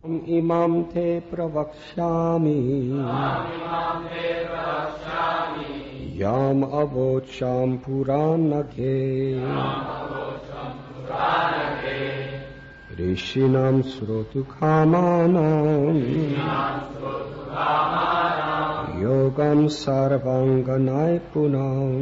imam te pravakshami yam avocham puranake rishinam srotu kamanam yogam sarvanganai punam.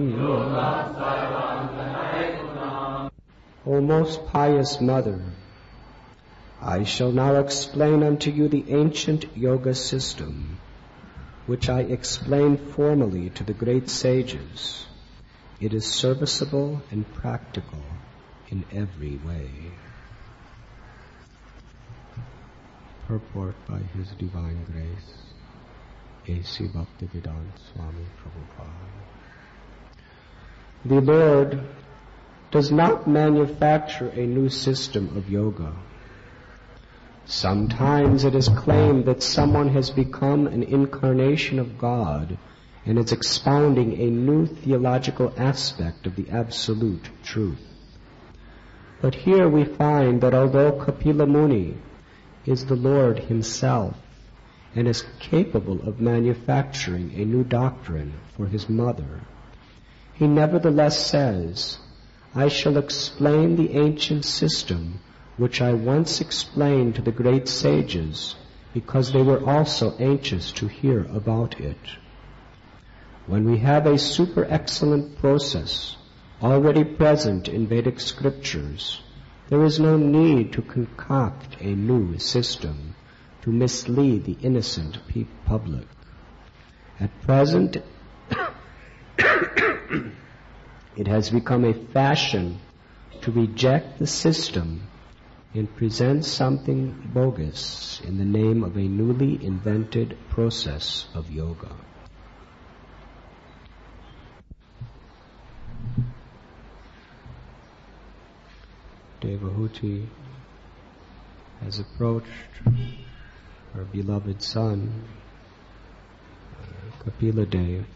O most pious Mother, I shall now explain unto you the ancient yoga system, which I explained formally to the great sages. It is serviceable and practical in every way. Purport by His Divine Grace, A.C. Bhaktivedanta Swami Prabhupada. The Lord does not manufacture a new system of yoga. Sometimes it is claimed that someone has become an incarnation of God and is expounding a new theological aspect of the absolute truth. But here we find that although Kapila Muni is the Lord Himself and is capable of manufacturing a new doctrine for His mother, He nevertheless says, I shall explain the ancient system which I once explained to the great sages, because they were also anxious to hear about it. When we have a super excellent process already present in Vedic scriptures, there is no need to concoct a new system to mislead the innocent public. At present, it has become a fashion to reject the system and present something bogus in the name of a newly invented process of yoga. Devahuti has approached her beloved son, Kapila Dev,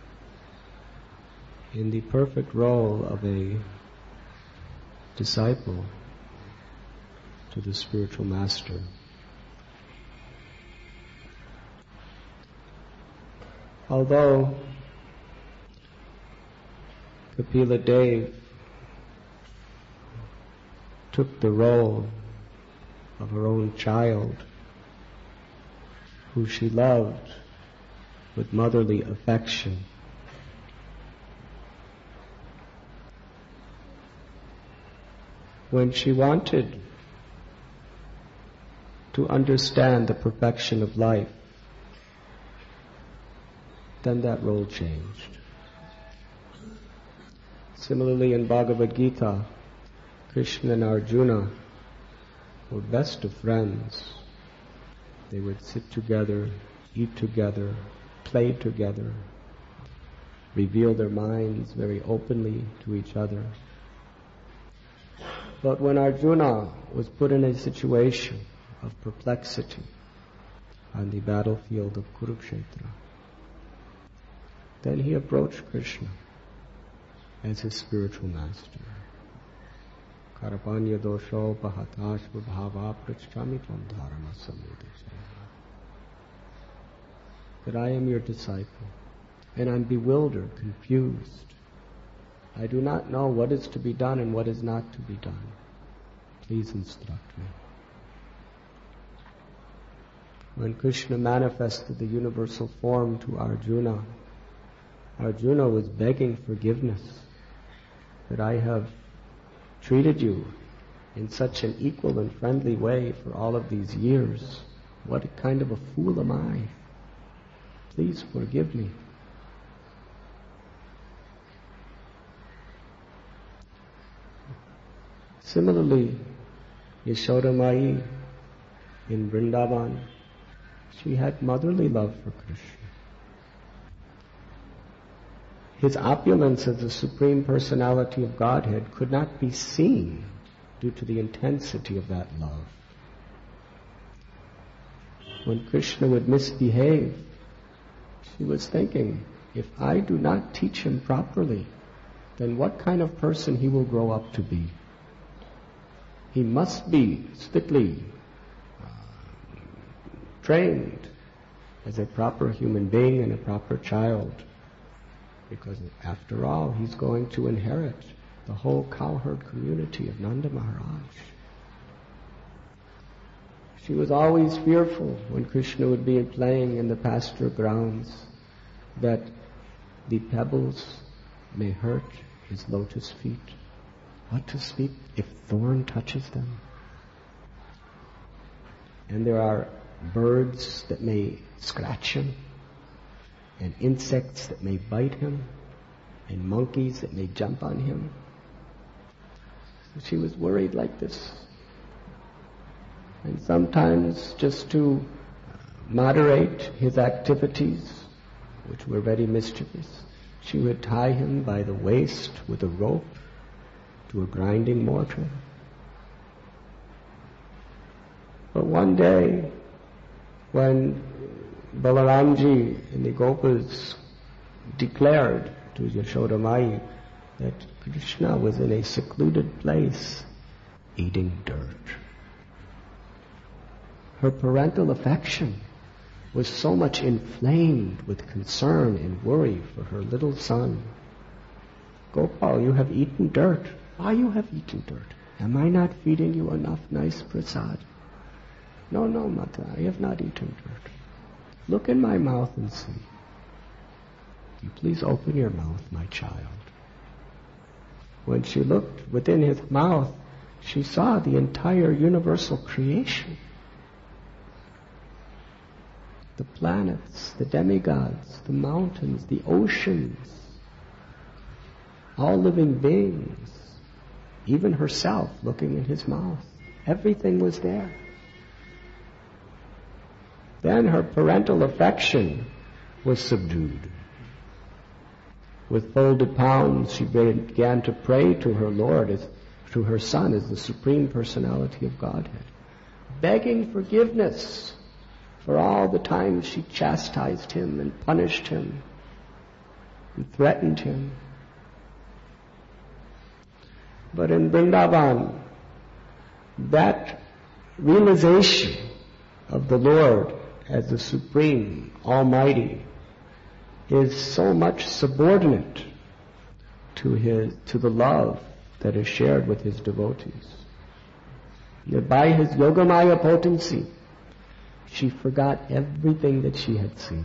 in the perfect role of a disciple to the spiritual master. Although Kapila Dev took the role of her own child, who she loved with motherly affection, when she wanted to understand the perfection of life, then that role changed. Similarly, in Bhagavad Gita, Krishna and Arjuna were best of friends. They would sit together, eat together, play together, reveal their minds very openly to each other. But when Arjuna was put in a situation of perplexity on the battlefield of Kurukshetra, then he approached Krishna as his spiritual master. Karapanya dosho pahatashva bhava prachami tvam dharma samudachaya. That I am your disciple, and I'm bewildered, confused. I do not know what is to be done and what is not to be done. Please instruct me. When Krishna manifested the universal form to Arjuna, Arjuna was begging forgiveness that I have treated you in such an equal and friendly way for all of these years. What kind of a fool am I? Please forgive me. Similarly, Yashoda Mai in Vrindavan, she had motherly love for Krishna. His opulence as the Supreme Personality of Godhead could not be seen due to the intensity of that love. When Krishna would misbehave, she was thinking, if I do not teach him properly, then what kind of person he will grow up to be? He must be strictly trained as a proper human being and a proper child. Because after all, he's going to inherit the whole cowherd community of Nanda Maharaj. She was always fearful when Krishna would be playing in the pasture grounds that the pebbles may hurt his lotus feet. What to speak if thorn touches them? And there are birds that may scratch him, and insects that may bite him, and monkeys that may jump on him. So she was worried like this. And sometimes, just to moderate his activities, which were very mischievous, she would tie him by the waist with a rope to a grinding mortar. But one day, when Balaramji and the Gopas declared to Yashoda Mai that Krishna was in a secluded place eating dirt, her parental affection was so much inflamed with concern and worry for her little son. Gopal, you have eaten dirt. Why you have eaten dirt? Am I not feeding you enough nice prasad? No, Mata, I have not eaten dirt. Look in my mouth and see. You please open your mouth, my child. When she looked within his mouth, she saw the entire universal creation. The planets, the demigods, the mountains, the oceans, all living beings, even herself looking in his mouth. Everything was there. Then her parental affection was subdued. With folded palms, she began to pray to her Lord, to her Son as the Supreme Personality of Godhead, begging forgiveness for all the times she chastised him and punished him and threatened him. But in Vrindavan, that realization of the Lord as the Supreme Almighty is so much subordinate to the love that is shared with his devotees. That by his Yogamaya potency, she forgot everything that she had seen.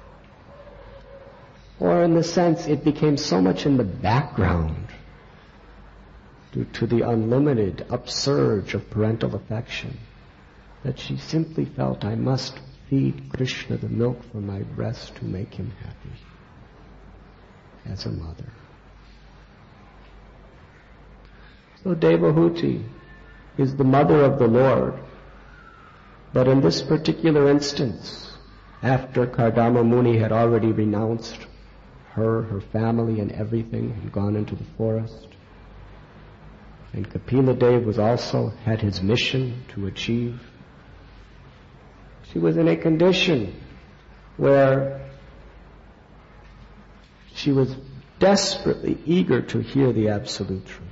Or in the sense, it became so much in the background due to the unlimited upsurge of parental affection that she simply felt, I must feed Krishna the milk from my breast to make him happy as a mother. So Devahuti is the mother of the Lord. But in this particular instance, after Kardama Muni had already renounced her family and everything and gone into the forest, and Kapila Dev was also had his mission to achieve, she was in a condition where she was desperately eager to hear the absolute truth.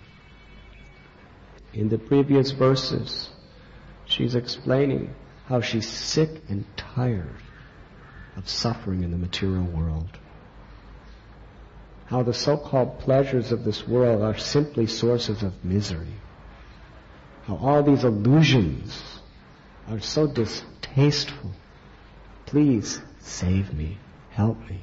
In the previous verses, she's explaining how she's sick and tired of suffering in the material world. How the so-called pleasures of this world are simply sources of misery. How all these illusions are so distasteful. Please save me, help me.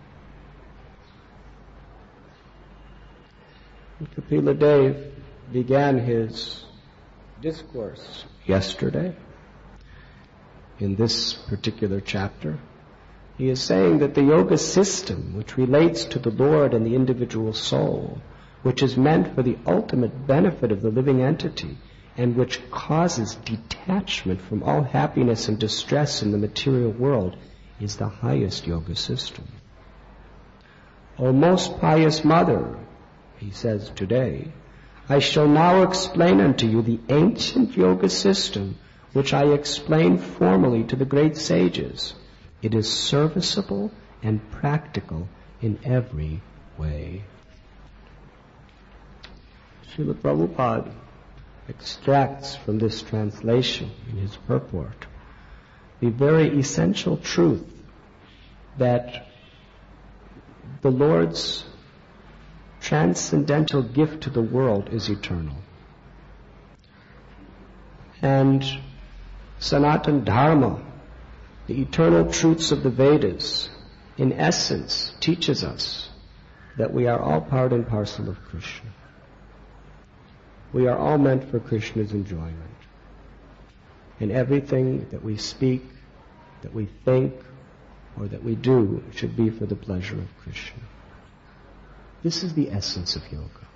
And Kapila Dev began his discourse yesterday. In this particular chapter, he is saying that the yoga system, which relates to the Lord and the individual soul, which is meant for the ultimate benefit of the living entity, and which causes detachment from all happiness and distress in the material world, is the highest yoga system. O most pious mother, he says today, I shall now explain unto you the ancient yoga system which I explained formerly to the great sages. It is serviceable and practical in every way. Srila Prabhupada extracts from this translation in his purport the very essential truth that the Lord's transcendental gift to the world is eternal. And Sanatana Dharma, the eternal truths of the Vedas, in essence teaches us that we are all part and parcel of Krishna. We are all meant for Krishna's enjoyment. And everything that we speak, that we think, or that we do should be for the pleasure of Krishna. This is the essence of yoga.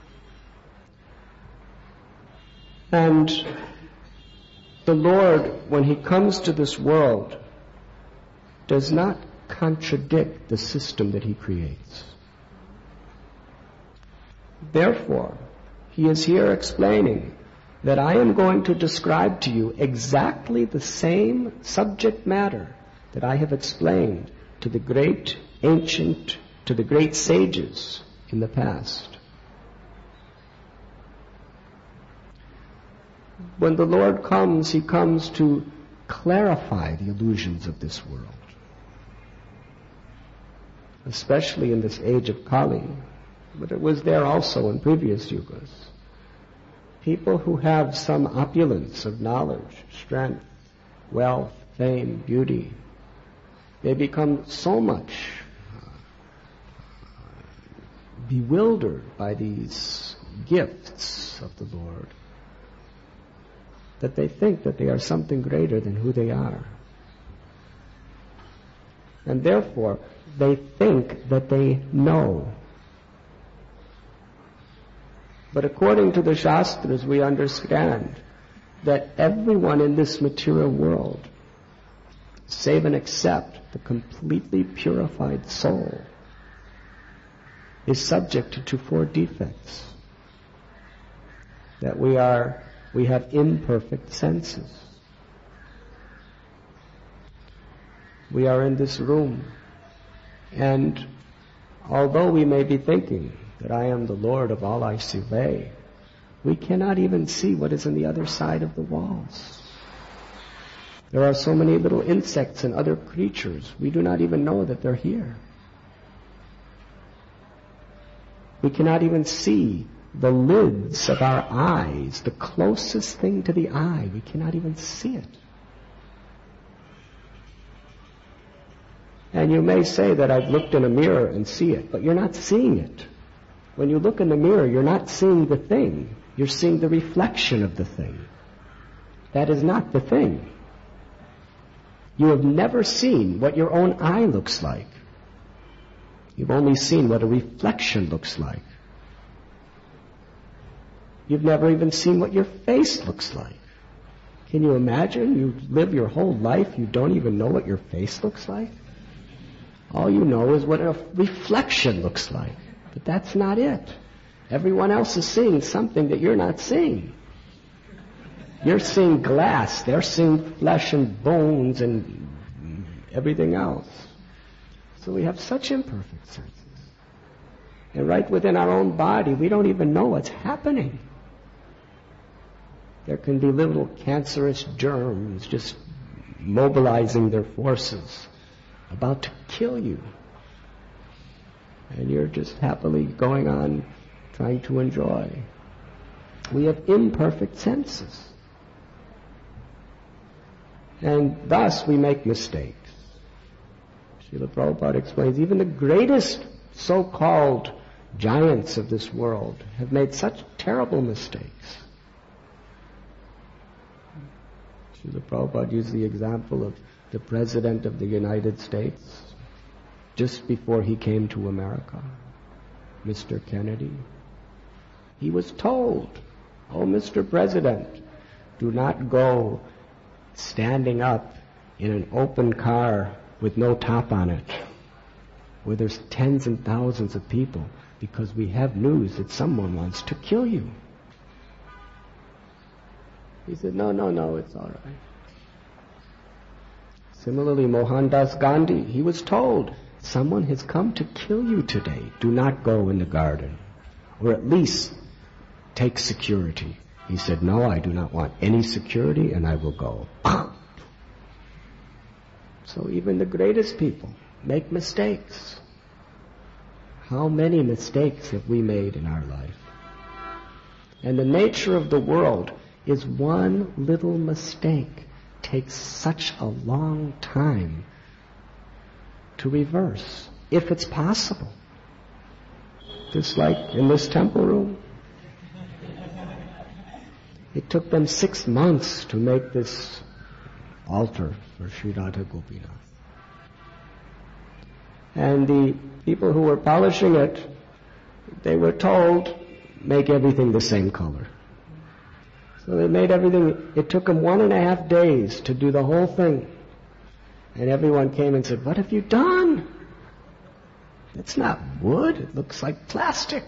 And the Lord, when He comes to this world, does not contradict the system that He creates. Therefore, He is here explaining that I am going to describe to you exactly the same subject matter that I have explained to the great sages in the past. When the Lord comes, He comes to clarify the illusions of this world. Especially in this age of Kali, but it was there also in previous yugas. People who have some opulence of knowledge, strength, wealth, fame, beauty, they become so much bewildered by these gifts of the Lord that they think that they are something greater than who they are. And therefore, they think that they know. But according to the Shastras, we understand that everyone in this material world, save and except the completely purified soul, is subject to 4 defects. That we have imperfect senses. We are in this room, and although we may be thinking that I am the Lord of all I survey, we cannot even see what is on the other side of the walls. There are so many little insects and other creatures, we do not even know that they're here. We cannot even see the lids of our eyes, the closest thing to the eye. We cannot even see it. And you may say that I've looked in a mirror and see it, but you're not seeing it. When you look in the mirror, you're not seeing the thing. You're seeing the reflection of the thing. That is not the thing. You have never seen what your own eye looks like. You've only seen what a reflection looks like. You've never even seen what your face looks like. Can you imagine? You live your whole life, you don't even know what your face looks like? All you know is what a reflection looks like. But that's not it. Everyone else is seeing something that you're not seeing. You're seeing glass. They're seeing flesh and bones and everything else. So we have such imperfect senses. And right within our own body, we don't even know what's happening. There can be little cancerous germs just mobilizing their forces, about to kill you. And you're just happily going on trying to enjoy. We have imperfect senses. And thus we make mistakes. Srila Prabhupada explains, even the greatest so-called giants of this world have made such terrible mistakes. Srila Prabhupada used the example of the President of the United States just before he came to America, Mr. Kennedy. He was told, "Oh, Mr. President, do not go standing up in an open car with no top on it, where there's tens and thousands of people, because we have news that someone wants to kill you." He said, no, it's all right. Similarly, Mohandas Gandhi, he was told, someone has come to kill you today. Do not go in the garden. Or at least take security. He said, no, I do not want any security, and I will go. So even the greatest people make mistakes. How many mistakes have we made in our life? And the nature of the world is one little mistake takes such a long time to reverse, if it's possible. Just like in this temple room. It took them 6 months to make this altar for Sri Radha Gopinath. And the people who were polishing it, they were told, make everything the same color. So they made everything. It took them 1.5 days to do the whole thing. And everyone came and said, what have you done? It's not wood. It looks like plastic.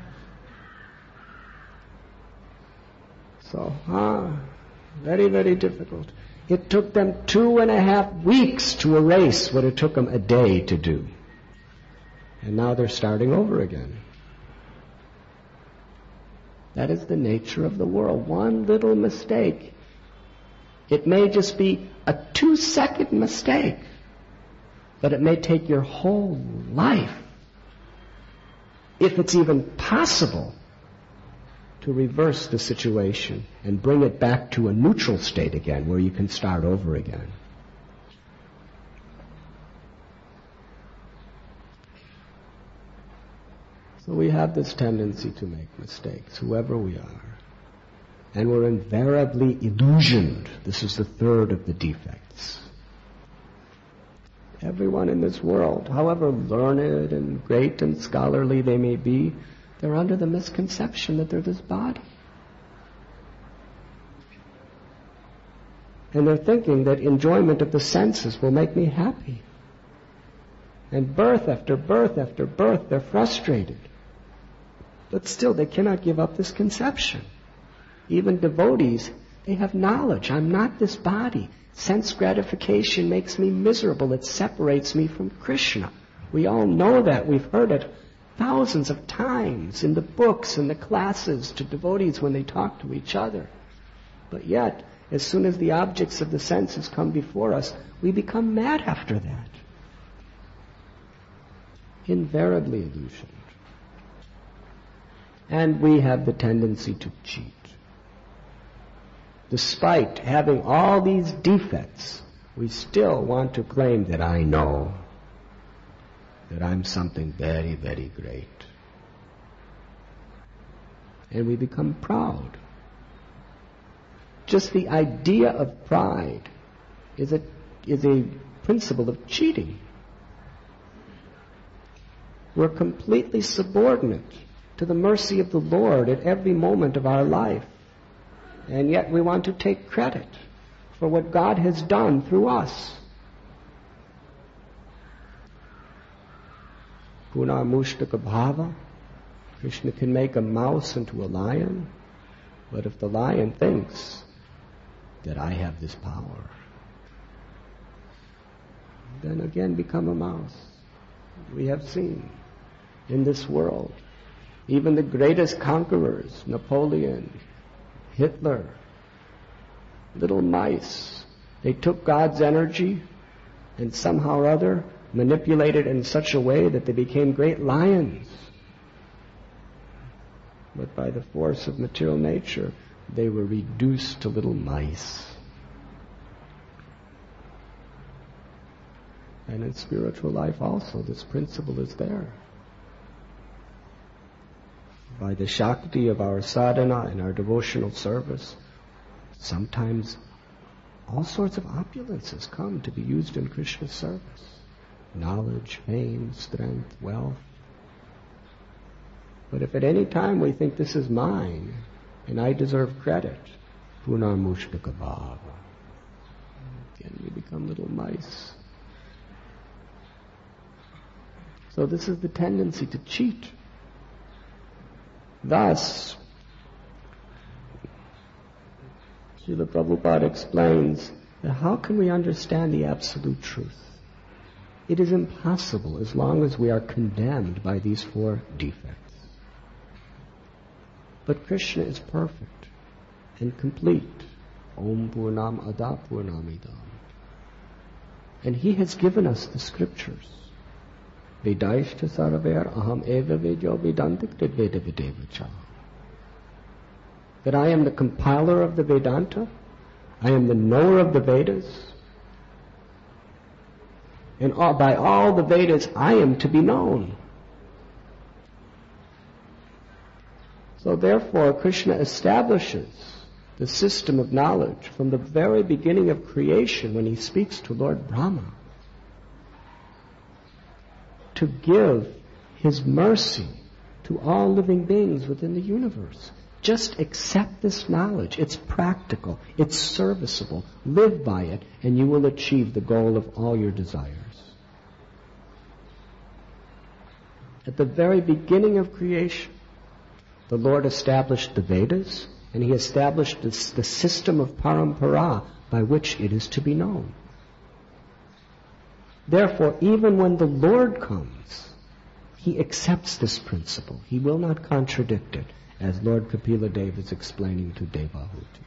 So, very, very difficult. It took them 2.5 weeks to erase what it took them a day to do. And now they're starting over again. That is the nature of the world. One little mistake. It may just be a 2-second mistake, but it may take your whole life, if it's even possible, to reverse the situation and bring it back to a neutral state again, where you can start over again. So we have this tendency to make mistakes, whoever we are. And we're invariably illusioned. This is the third of the defects. Everyone in this world, however learned and great and scholarly they may be, they're under the misconception that they're this body. And they're thinking that enjoyment of the senses will make me happy. And birth after birth after birth, they're frustrated. But still, they cannot give up this conception. Even devotees, they have knowledge. I'm not this body. Sense gratification makes me miserable. It separates me from Krishna. We all know that. We've heard it thousands of times in the books and the classes to devotees when they talk to each other. But yet, as soon as the objects of the senses come before us, we become mad after that. Invariably illusioned. And we have the tendency to cheat. Despite having all these defects, we still want to claim that I know, that I'm something very, very great. And we become proud. Just the idea of pride is a principle of cheating. We're completely subordinate to the mercy of the Lord at every moment of our life. And yet we want to take credit for what God has done through us. Puna Mushtaka Bhava. Krishna can make a mouse into a lion, but if the lion thinks that I have this power, then again become a mouse. We have seen in this world, even the greatest conquerors, Napoleon, Hitler, little mice, they took God's energy and somehow or other manipulated it in such a way that they became great lions. But by the force of material nature, they were reduced to little mice. And in spiritual life also, this principle is there. By the Shakti of our sadhana and our devotional service, sometimes all sorts of opulences come to be used in Krishna's service. Knowledge, fame, strength, wealth. But if at any time we think this is mine and I deserve credit, Punamushtaka Bhava, again we become little mice. So this is the tendency to cheat. Thus, Srila Prabhupada explains that how can we understand the absolute truth? It is impossible as long as we are condemned by these 4 defects. But Krishna is perfect and complete. Om Purnam Ada Purnamidam. And he has given us the scriptures. Vedaishta sarvair aham eva vedyo vedantik veda videvacha. That I am the compiler of the Vedanta, I am the knower of the Vedas, and by all the Vedas I am to be known. So therefore Krishna establishes the system of knowledge from the very beginning of creation when he speaks to Lord Brahma, to give his mercy to all living beings within the universe. Just accept this knowledge. It's practical. It's serviceable. Live by it, and you will achieve the goal of all your desires. At the very beginning of creation, the Lord established the Vedas, and he established the system of parampara by which it is to be known. Therefore, even when the Lord comes, he accepts this principle. He will not contradict it, as Lord Kapila Deva is explaining to Devahuti.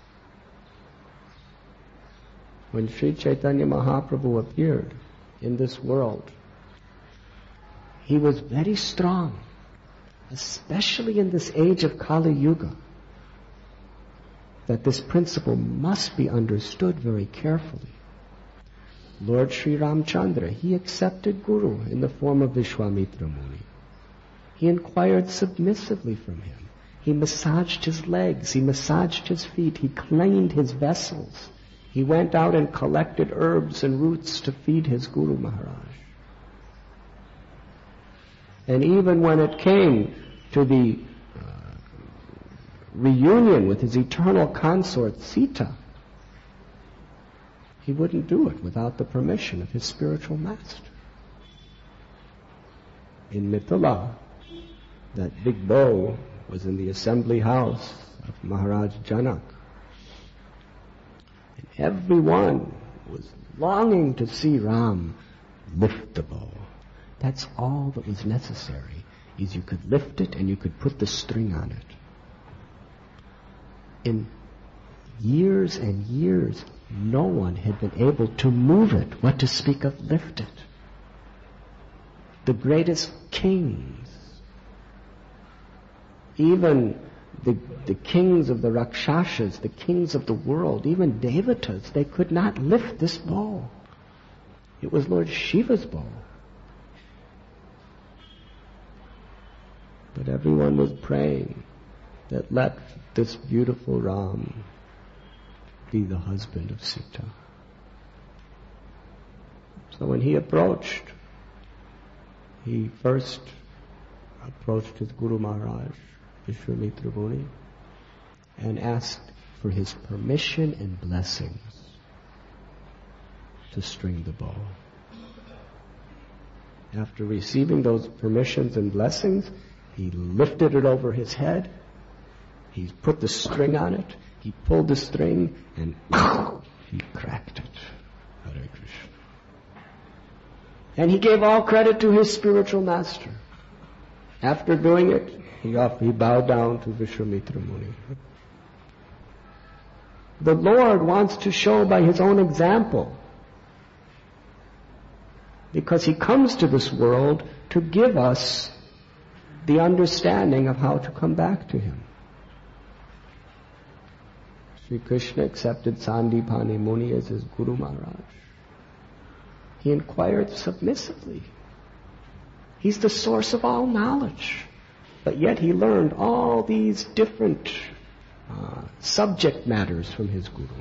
When Sri Chaitanya Mahaprabhu appeared in this world, he was very strong, especially in this age of Kali Yuga, that this principle must be understood very carefully. Lord Sri Ramchandra, he accepted Guru in the form of Vishwamitra Muni. He inquired submissively from him. He massaged his legs. He massaged his feet. He cleaned his vessels. He went out and collected herbs and roots to feed his Guru Maharaj. And even when it came to the reunion with his eternal consort Sita, he wouldn't do it without the permission of his spiritual master. In Mithila, that big bow was in the assembly house of Maharaj Janak. And everyone was longing to see Ram lift the bow. That's all that was necessary, is you could lift it and you could put the string on it. In years and years, no one had been able to move it, what to speak of lift it. The greatest kings, even the kings of the Rakshasas, the kings of the world, even Devatas, they could not lift this bow. It was Lord Shiva's bow. But everyone was praying that let this beautiful Ram be the husband of Sita. So when he approached, he first approached his Guru Maharaj, Vishwamitra Muni, and asked for his permission and blessings to string the bow. After receiving those permissions and blessings, he lifted it over his head, he put the string on it, he pulled the string, and he cracked it. Hare Krishna. And he gave all credit to his spiritual master. After doing it, he bowed down to Vishwamitra Muni. The Lord wants to show by his own example, because he comes to this world to give us the understanding of how to come back to him. Sri Krishna accepted Sandipani Muni as his Guru Maharaj. He inquired submissively. He's the source of all knowledge. But yet he learned all these different subject matters from his Guru.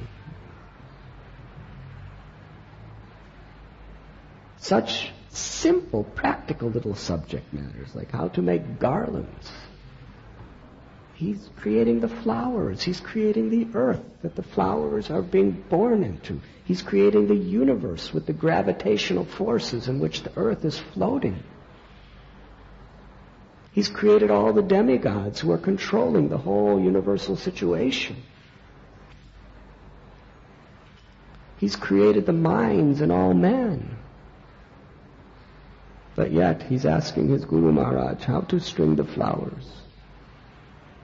Such simple, practical little subject matters, like how to make garlands. He's creating the flowers. He's creating the earth that the flowers are being born into. He's creating the universe with the gravitational forces in which the earth is floating. He's created all the demigods who are controlling the whole universal situation. He's created the minds in all men. But yet he's asking his Guru Maharaj how to string the flowers.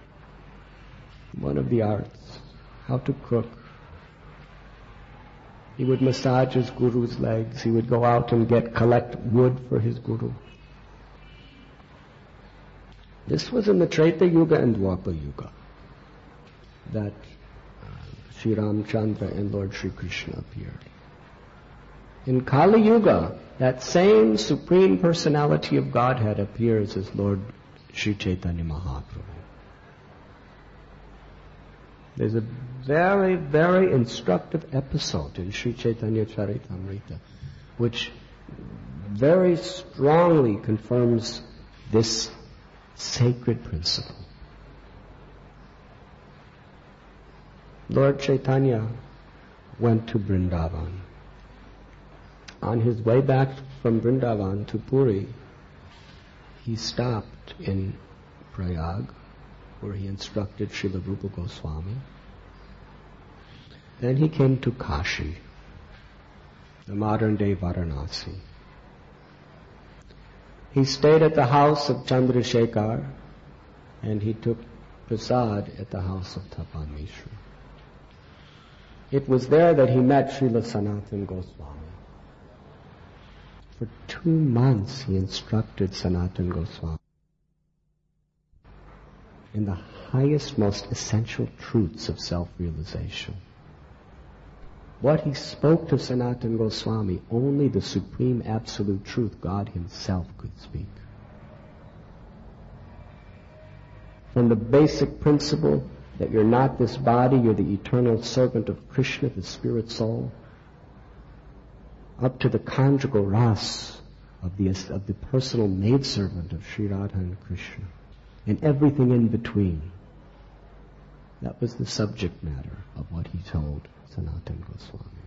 One of the arts, how to cook. He would massage his guru's legs. He would go out and collect wood for his guru. This was in the Treta Yuga and Dwapara Yuga that Sri Ramchandra and Lord Sri Krishna appeared. In Kali Yuga, that same Supreme Personality of Godhead appears as Lord Sri Chaitanya Mahaprabhu. There's a very, very instructive episode in Sri Chaitanya Charitamrita which very strongly confirms this sacred principle. Lord Chaitanya went to Vrindavan. On his way back from Vrindavan to Puri, he stopped in Prayag, where he instructed Srila Rupa Goswami. Then he came to Kashi, the modern-day Varanasi. He stayed at the house of Chandrasekhar, and he took prasad at the house of Tapan Mishra. It was there that he met Srila Sanatana Goswami. For 2 months he instructed Sanatana Goswami in the highest, most essential truths of self-realization. What he spoke to Sanatana Goswami, only the supreme absolute truth, God himself, could speak. From the basic principle that you're not this body, you're the eternal servant of Krishna, the spirit soul, up to the conjugal ras of the personal maidservant of Sri Radha and Krishna, and everything in between. That was the subject matter of what he told Sanatana Goswami.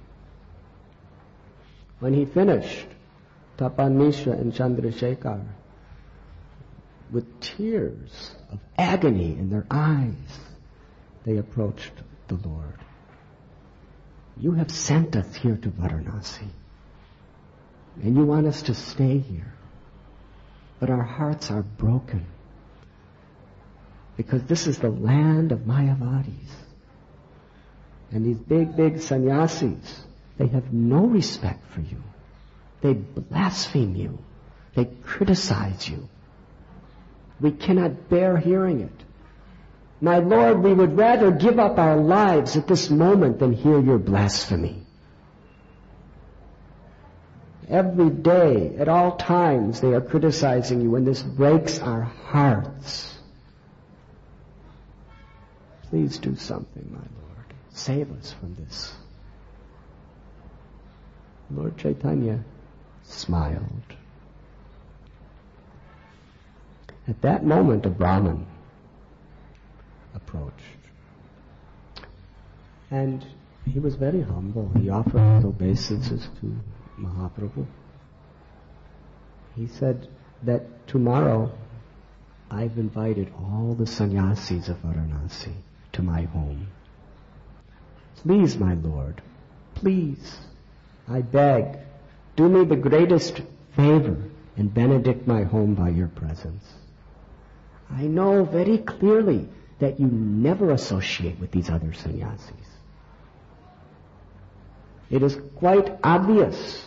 When he finished, Tapan Mishra and Chandrasekhar, with tears of agony in their eyes, they approached the Lord. You have sent us here to Varanasi, and you want us to stay here. But our hearts are broken, because this is the land of Mayavadis. And these big sannyasis, they have no respect for you. They blaspheme you. They criticize you. We cannot bear hearing it. My Lord, we would rather give up our lives at this moment than hear your blasphemy. Every day, at all times, they are criticizing you, and this breaks our hearts. Please do something, my Lord. Save us from this. Lord Chaitanya smiled. At that moment, a Brahmin approached. And he was very humble. He offered his obeisances to Mahaprabhu. He said that tomorrow I've invited all the sannyasis of Varanasi to my home. Please, my Lord, please, I beg, do me the greatest favor and benedict my home by your presence. I know very clearly that you never associate with these other sannyasis. It is quite obvious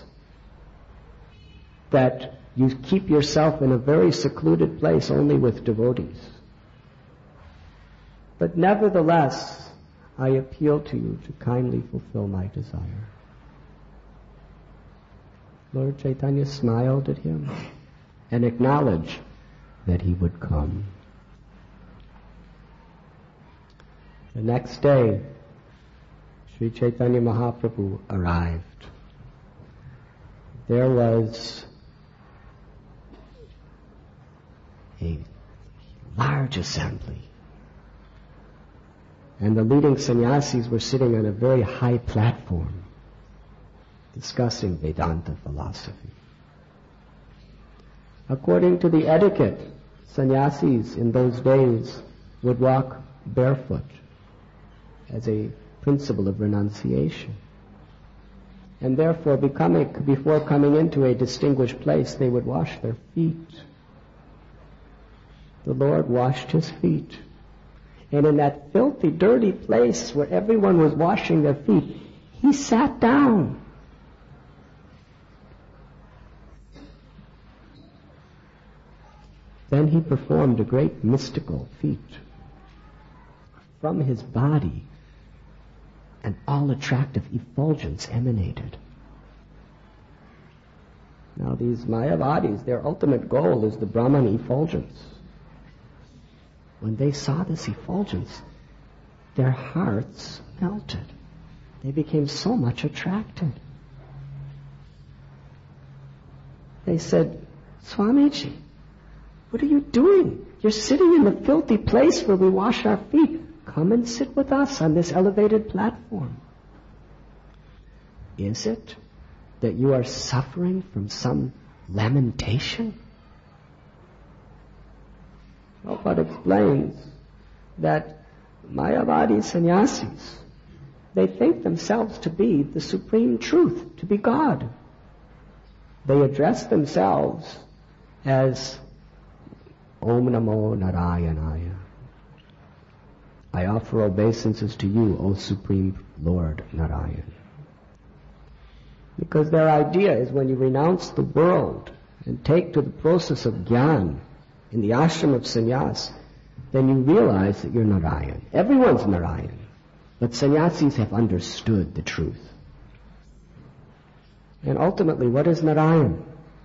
that you keep yourself in a very secluded place only with devotees. But nevertheless, I appeal to you to kindly fulfill my desire. Lord Chaitanya smiled at him and acknowledged that he would come. The next day, Sri Chaitanya Mahaprabhu arrived. There was a large assembly, and the leading sannyasis were sitting on a very high platform discussing Vedanta philosophy. According to the etiquette, sannyasis in those days would walk barefoot as a principle of renunciation. And therefore, before coming into a distinguished place, they would wash their feet. The Lord washed his feet. And in that filthy, dirty place where everyone was washing their feet, He sat down. Then he performed a great mystical feat. From his body, an all-attractive effulgence emanated. Now these Mayavadis, their ultimate goal is the Brahman effulgence. When they saw this effulgence, their hearts melted. They became so much attracted. They said, Swamiji, what are you doing? You're sitting in the filthy place where we wash our feet. Come and sit with us on this elevated platform. Is it that you are suffering from some lamentation? Prabhupada explains that Mayavadi sannyasis, they think themselves to be the supreme truth, to be God. They address themselves as Om Namo Narayanaya. I offer obeisances to you, O Supreme Lord Narayan. Because their idea is when you renounce the world and take to the process of jnana in the ashram of sannyas, then you realize that you're Narayan. Everyone's Narayan. But sannyasis have understood the truth. And ultimately, what is Narayan?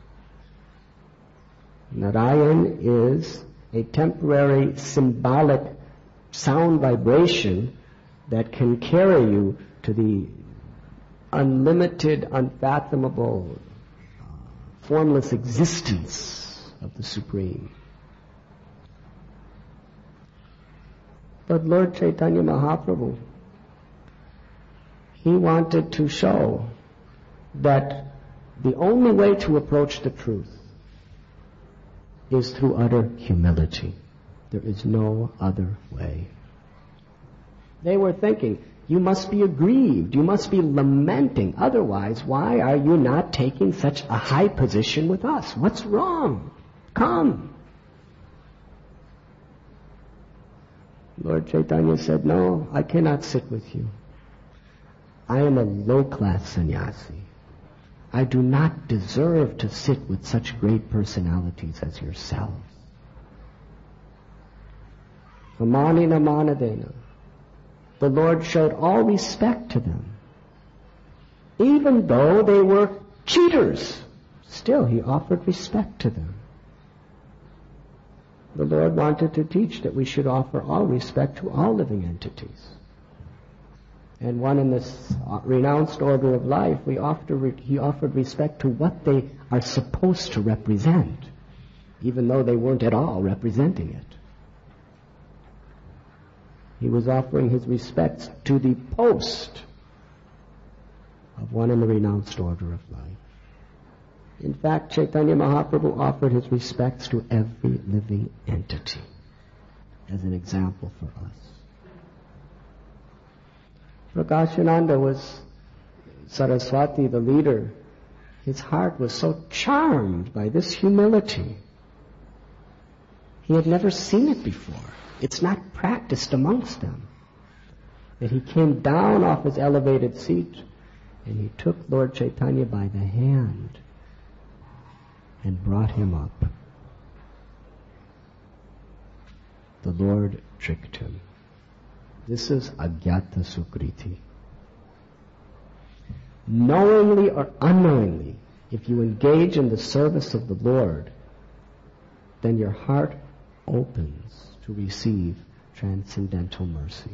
Narayan is a temporary symbolic sound vibration that can carry you to the unlimited, unfathomable, formless existence of the Supreme. But Lord Chaitanya Mahaprabhu, he wanted to show that the only way to approach the truth is through utter humility. There is no other way. They were thinking, you must be aggrieved, you must be lamenting, otherwise why are you not taking such a high position with us? What's wrong? Come. Lord Chaitanya said, no, I cannot sit with you. I am a low-class sannyasi. I do not deserve to sit with such great personalities as yourselves. Amanina manadena. The Lord showed all respect to them. Even though they were cheaters, still He offered respect to them. The Lord wanted to teach that we should offer all respect to all living entities. And one in this renounced order of life, He offered respect to what they are supposed to represent, even though they weren't at all representing it. He was offering His respects to the post of one in the renounced order of life. In fact, Chaitanya Mahaprabhu offered His respects to every living entity as an example for us. Prakashananda was Saraswati, the leader. His heart was so charmed by this humility. He had never seen it before. It's not practiced amongst them. That he came down off his elevated seat and he took Lord Chaitanya by the hand and brought him up. The Lord tricked him. This is Agyata Sukriti. Knowingly or unknowingly, if you engage in the service of the Lord, then your heart opens to receive transcendental mercy.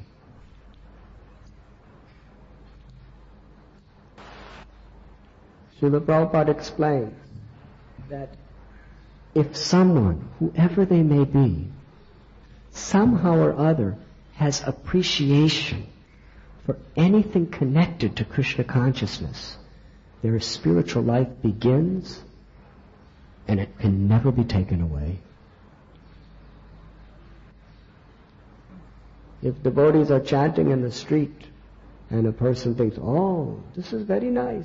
Srila Prabhupada explains that if someone, whoever they may be, somehow or other has appreciation for anything connected to Krishna consciousness, their spiritual life begins and it can never be taken away. If devotees are chanting in the street and a person thinks, oh, this is very nice,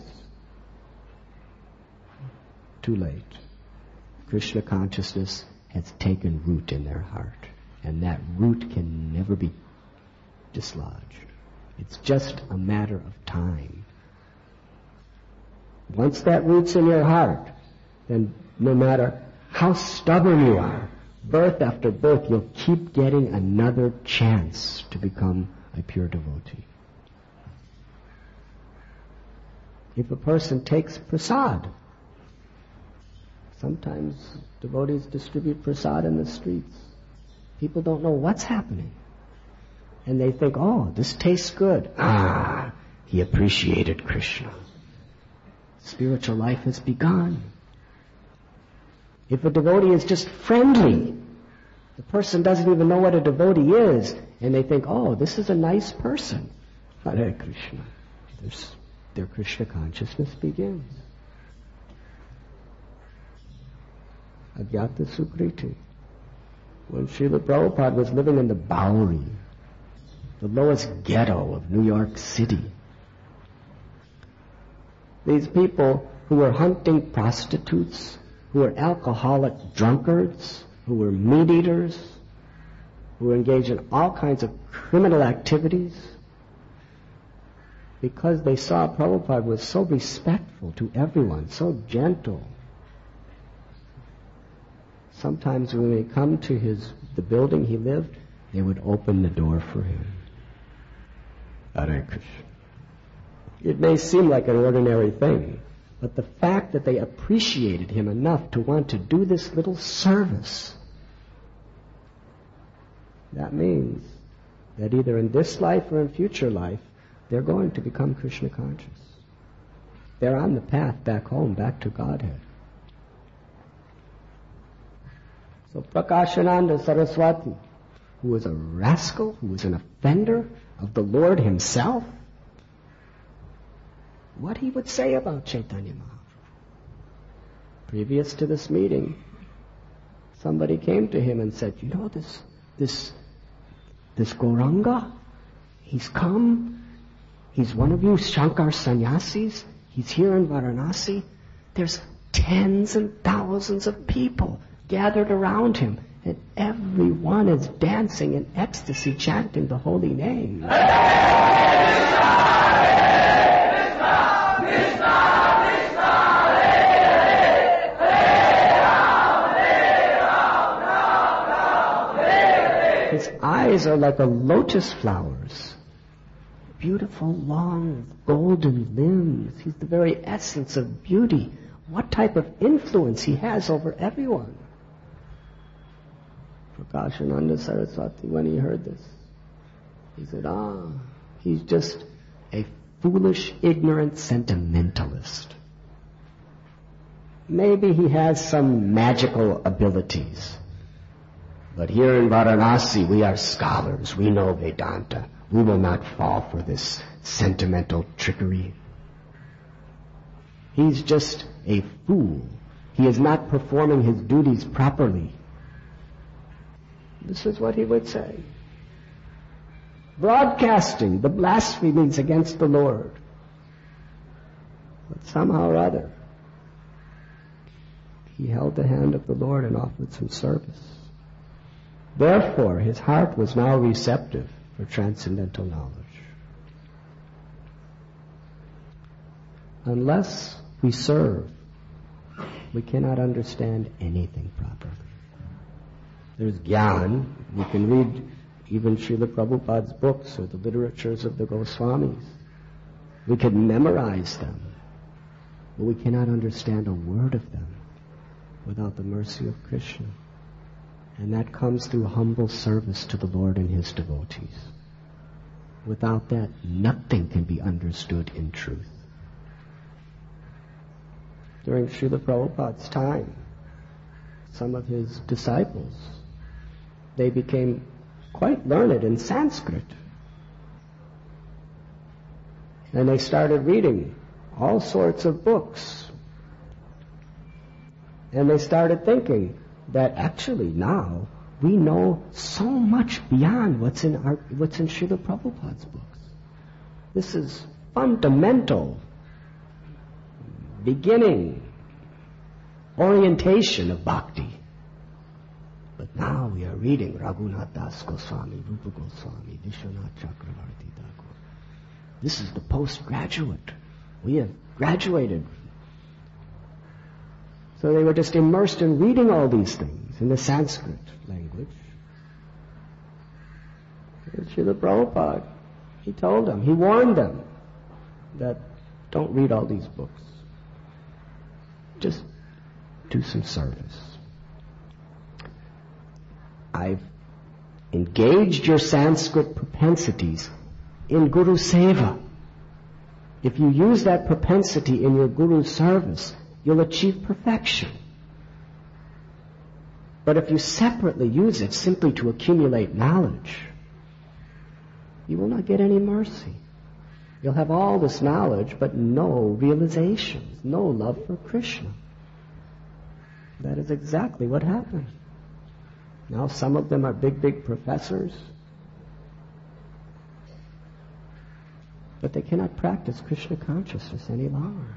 too late. Krishna consciousness has taken root in their heart, and that root can never be dislodged. It's just a matter of time Once that root's in your heart, then no matter how stubborn you are, birth after birth, you'll keep getting another chance to become a pure devotee. If a person takes prasad, sometimes devotees distribute prasad in the streets. People don't know what's happening. And they think, oh, this tastes good. Ah, he appreciated Krishna. Spiritual life has begun. If a devotee is just friendly, the person doesn't even know what a devotee is, and they think, oh, this is a nice person. Hare Krishna. Their Krishna consciousness begins. Agyata Sukriti. When Srila Prabhupada was living in the Bowery, the lowest ghetto of New York City, these people who were hunting prostitutes, who were alcoholic drunkards, who were meat eaters, who were engaged in all kinds of criminal activities, because they saw Prabhupada was so respectful to everyone, so gentle. Sometimes when they come to the building he lived, they would open the door for him. Hare Krishna. It may seem like an ordinary thing, but the fact that they appreciated him enough to want to do this little service, that means that either in this life or in future life, they're going to become Krishna conscious. They're on the path back home, back to Godhead. So Prakashananda Saraswati, who was a rascal, who was an offender of the Lord himself, what he would say about Chaitanya Mahaprabhu. Previous to this meeting, somebody came to him and said, you know, this Gauranga, he's come, he's one of you Shankar sannyasis, he's here in Varanasi, there's tens and thousands of people gathered around him, and everyone is dancing in ecstasy, chanting the holy name. His eyes are like a lotus flowers. Beautiful, long, golden limbs. He's the very essence of beauty. What type of influence he has over everyone. Prakashananda Saraswati, when he heard this, he said, he's just a foolish, ignorant sentimentalist. Maybe he has some magical abilities. But here in Varanasi, we are scholars. We know Vedanta. We will not fall for this sentimental trickery. He's just a fool. He is not performing his duties properly. This is what he would say. Broadcasting the blasphemies against the Lord. But somehow or other, he held the hand of the Lord and offered some service. Therefore, his heart was now receptive for transcendental knowledge. Unless we serve, we cannot understand anything properly. There's Gyan. We can read even Srila Prabhupada's books or the literatures of the Goswamis. We can memorize them, but we cannot understand a word of them without the mercy of Krishna. And that comes through humble service to the Lord and His devotees. Without that, nothing can be understood in truth. During Srila Prabhupada's time, some of his disciples, they became quite learned in Sanskrit. And they started reading all sorts of books. And they started thinking that actually now we know so much beyond what's in Srila Prabhupada's books. This is fundamental, beginning, orientation of bhakti. But now we are reading Raghunath Das Goswami, Rupa Goswami, Vishwanath Chakravarti Thakur. This is the postgraduate. We have graduated So they were just immersed in reading all these things in the Sanskrit language. And Srila Prabhupada, he told them, he warned them that don't read all these books. Just do some service. I've engaged your Sanskrit propensities in Guru Seva. If you use that propensity in your Guru's service, you'll achieve perfection. But if you separately use it simply to accumulate knowledge, you will not get any mercy. You'll have all this knowledge, but no realizations, no love for Krishna. That is exactly what happened. Now some of them are big professors, but they cannot practice Krishna consciousness any longer.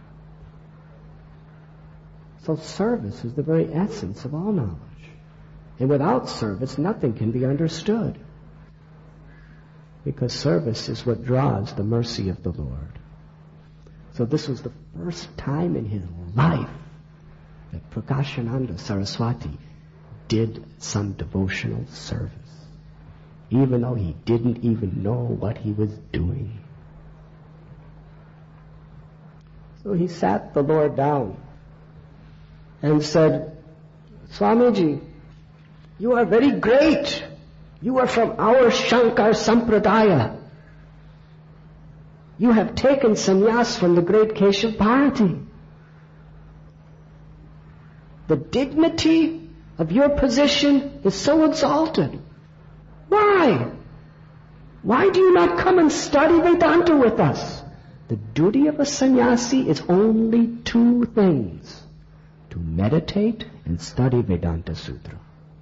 So service is the very essence of all knowledge. And without service, nothing can be understood. Because service is what draws the mercy of the Lord. So this was the first time in his life that Prakashananda Saraswati did some devotional service, even though he didn't even know what he was doing. So he sat the Lord down and said, Swamiji, you are very great. You are from our Shankar Sampradaya. You have taken sannyas from the great Keshav Bharati. The dignity of your position is so exalted. Why? Why do you not come and study Vedanta with us? The duty of a sannyasi is only two things: to meditate and study Vedanta Sutra.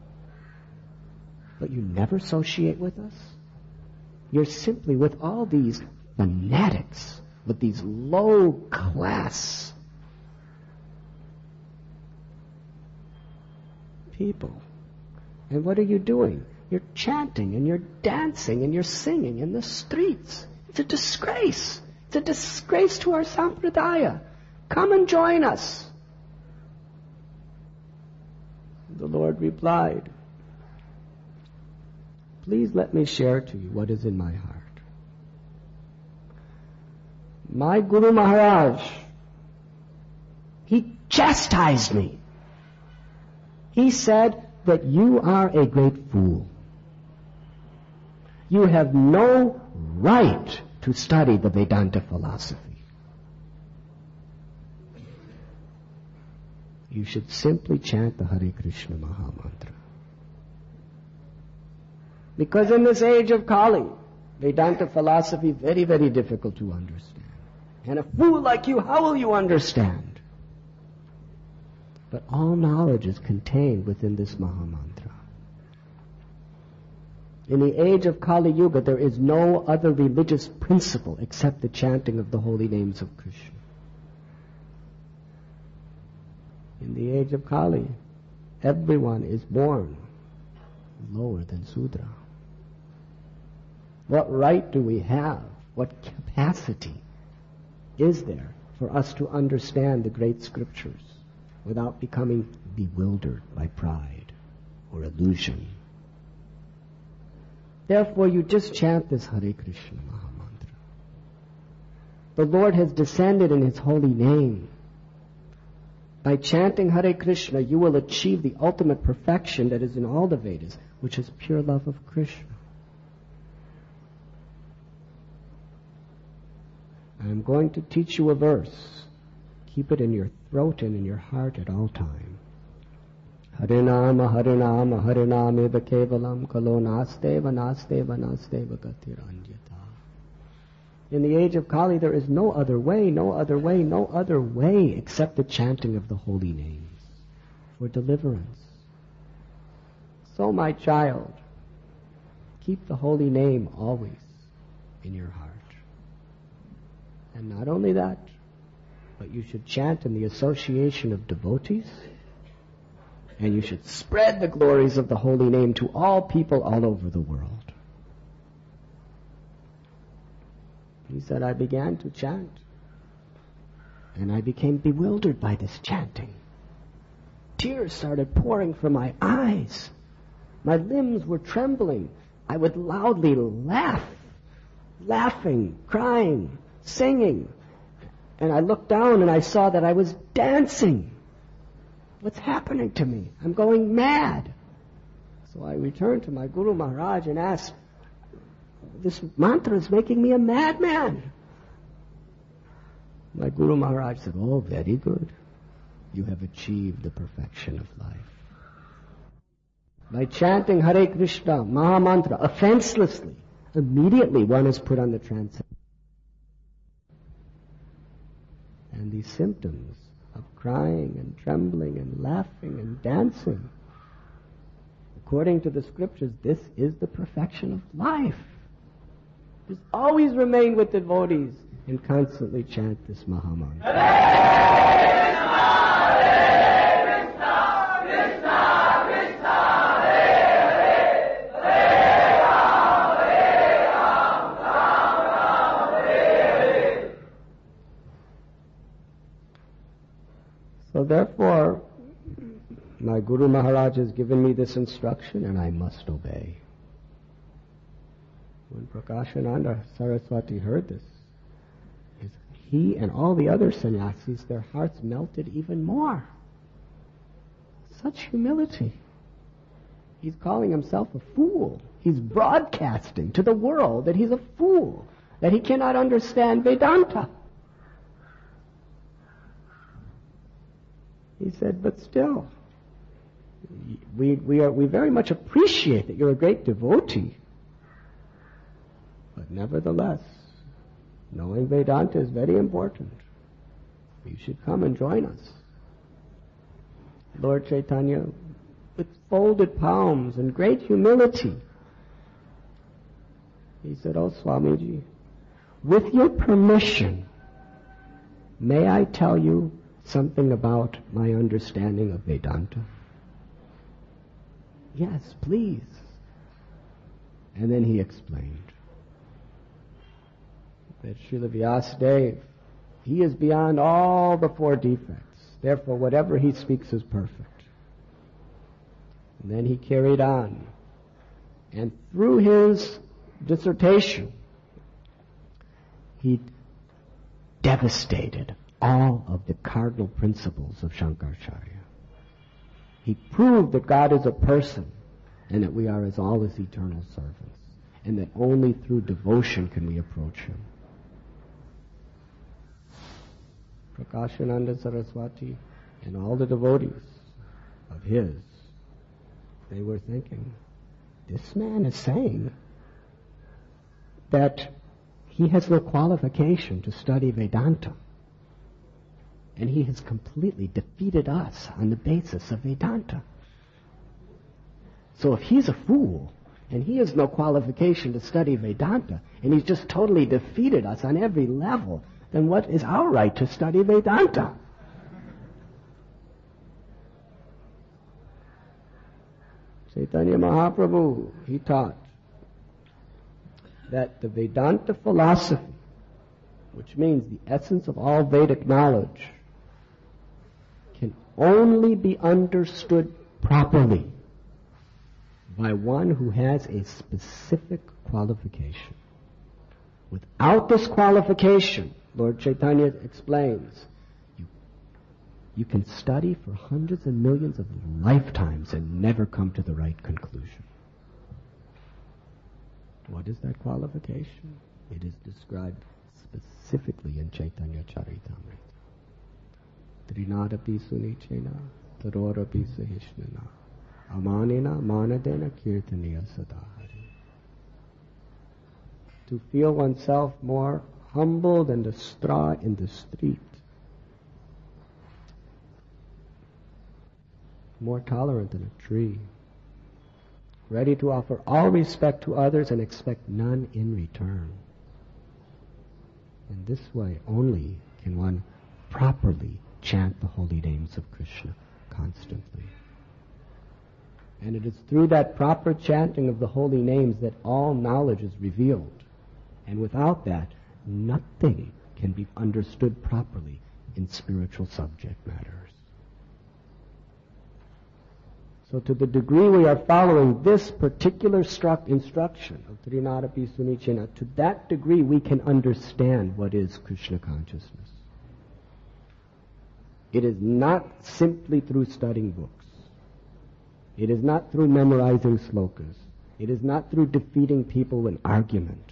But you never associate with us. You're simply with all these fanatics, with these low-class people. And what are you doing? You're chanting and you're dancing and you're singing in the streets. It's a disgrace. It's a disgrace to our Sampradaya. Come and join us. The Lord replied, please let me share to you what is in my heart. My Guru Maharaj, he chastised me. He said that you are a great fool. You have no right to study the Vedanta philosophy. You should simply chant the Hare Krishna Mahamantra. Because in this age of Kali, Vedanta philosophy very, very difficult to understand. And a fool like you, how will you understand? But all knowledge is contained within this Mahamantra. In the age of Kali Yuga, there is no other religious principle except the chanting of the holy names of Krishna. In the age of Kali, everyone is born lower than Sudra. What right do we have? What capacity is there for us to understand the great scriptures without becoming bewildered by pride or illusion? Therefore, you just chant this Hare Krishna Mahamantra. The Lord has descended in His holy name. By chanting Hare Krishna, you will achieve the ultimate perfection that is in all the Vedas, which is pure love of Krishna. I'm going to teach you a verse. Keep it in your throat and in your heart at all time. Harinama, Harinama, Harinameva Kevalam Kalo Nasteva, Nasteva, Nasteva Gatir Anyata. In the age of Kali, there is no other way, no other way, no other way except the chanting of the holy names for deliverance. So, my child, keep the holy name always in your heart. And not only that, but you should chant in the association of devotees, and you should spread the glories of the holy name to all people all over the world. He said, I began to chant, and I became bewildered by this chanting. tears started pouring from my eyes. My limbs were trembling. I would loudly laugh, laughing, crying, singing. And I looked down and I saw that I was dancing. What's happening to me? I'm going mad. So I returned to my Guru Maharaj and asked, this mantra is making me a madman. My Guru Maharaj said, oh, very good. You have achieved the perfection of life. By chanting Hare Krishna, Maha Mantra, offenselessly, immediately one is put on the transcendental. And these symptoms of crying and trembling and laughing and dancing, according to the scriptures, this is the perfection of life. Just always remain with devotees and constantly chant this Maha Mantra. So therefore, my Guru Maharaj has given me this instruction and I must obey. When Prakashananda Saraswati heard this, he and all the other sannyasis, their hearts melted even more. Such humility. He's calling himself a fool. He's broadcasting to the world that he's a fool, that he cannot understand Vedanta. He said, but still, we very much appreciate that you're a great devotee. But nevertheless, knowing Vedanta is very important. You should come and join us. Lord Chaitanya, with folded palms and great humility, he said, oh Swamiji, with your permission, may I tell you something about my understanding of Vedanta? Yes, please. And then he explained that Srila Vyasadeva, he is beyond all the four defects. Therefore, whatever he speaks is perfect. And then he carried on. And through his dissertation, he devastated all of the cardinal principles of Shankaracharya. He proved that God is a person and that we are all his eternal servants, and that only through devotion can we approach him. Prakashananda Saraswati and all the devotees of his, they were thinking, this man is saying that he has no qualification to study Vedanta. And he has completely defeated us on the basis of Vedanta. So if he's a fool, and he has no qualification to study Vedanta, and he's just totally defeated us on every level, then what is our right to study Vedanta? Chaitanya Mahaprabhu, he taught that the Vedanta philosophy, which means the essence of all Vedic knowledge, can only be understood properly by one who has a specific qualification. Without this qualification, Lord Chaitanya explains, you can study for hundreds and millions of lifetimes and never come to the right conclusion. What is that qualification? It is described specifically in Chaitanya Charitamrita. Trinadapi sunichena, tarorapi sahishnana, amanena manadena kirtaniya sadahari. To feel oneself more humble than the straw in the street, more tolerant than a tree, ready to offer all respect to others and expect none in return. In this way only can one properly chant the holy names of Krishna constantly. And it is through that proper chanting of the holy names that all knowledge is revealed. And without that, nothing can be understood properly in spiritual subject matters. So to the degree we are following this particular instruction of Trinadapi Sunichena, to that degree we can understand what is Krishna consciousness. It is not simply through studying books. It is not through memorizing slokas. It is not through defeating people in argument.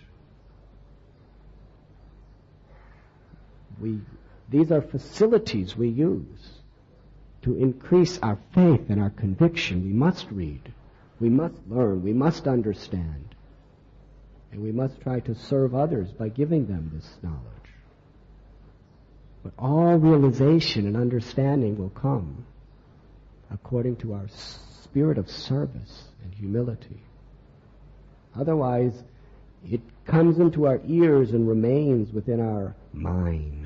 These are facilities we use to increase our faith and our conviction. We must read, we must learn, we must understand, and we must try to serve others by giving them this knowledge. But all realization and understanding will come according to our spirit of service and humility. Otherwise, it comes into our ears and remains within our mind.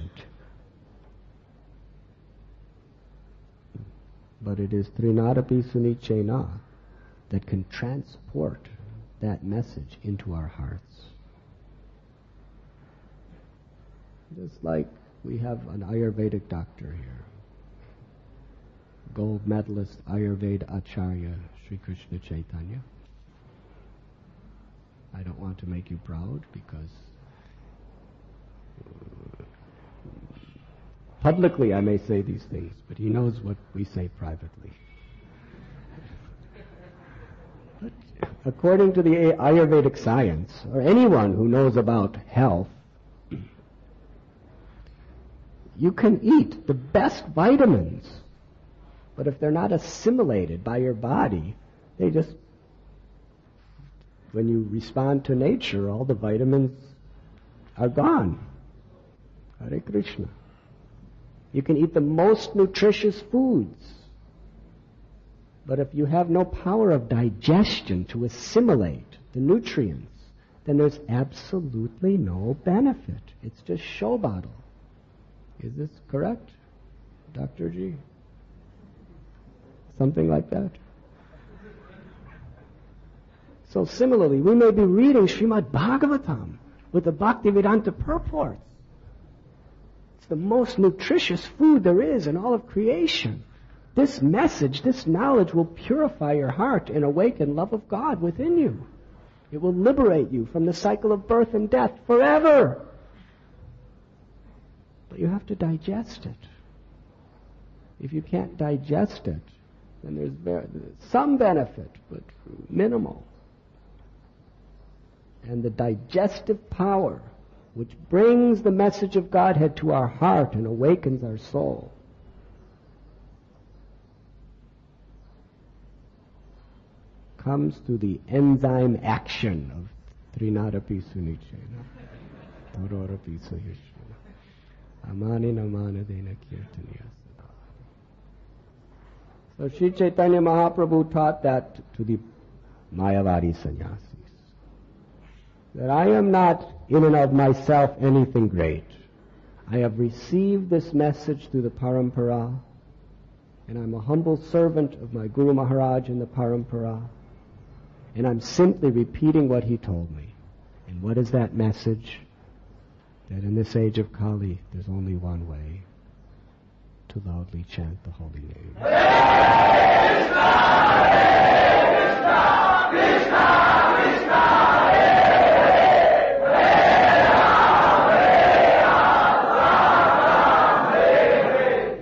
But it is Trinadapi Sunichena that can transport that message into our hearts. Just like we have an Ayurvedic doctor here, gold medalist Ayurveda Acharya Sri Krishna Chaitanya. I don't want to make you proud because publicly I may say these things, but he knows what we say privately. But according to the Ayurvedic science, or anyone who knows about health, you can eat the best vitamins, but if they're not assimilated by your body, they just, when you respond to nature, all the vitamins are gone. Hare Krishna. You can eat the most nutritious foods, but if you have no power of digestion to assimilate the nutrients, then there's absolutely no benefit. It's just show bottle. Is this correct, Dr. G? Something like that? So similarly, we may be reading Srimad Bhagavatam with the Bhaktivedanta purports. It's the most nutritious food there is in all of creation. This message, this knowledge will purify your heart and awaken love of God within you. It will liberate you from the cycle of birth and death forever. But you have to digest it. If you can't digest it, then there's some benefit, but minimal. And the digestive power, which brings the message of Godhead to our heart and awakens our soul, comes through the enzyme action of Trinadapi Sunichena. Tororapi Sahishvana. Amani namana dena kirtaniya sada. So Sri Chaitanya Mahaprabhu taught that to the Mayavadi sannyasis. That I am not in and of myself anything great. I have received this message through the Parampara, and I'm a humble servant of my Guru Maharaj in the Parampara, and I'm simply repeating what he told me. And what is that message? That in this age of Kali, there's only one way: to loudly chant the holy name. Hare Krishna, Hare Krishna.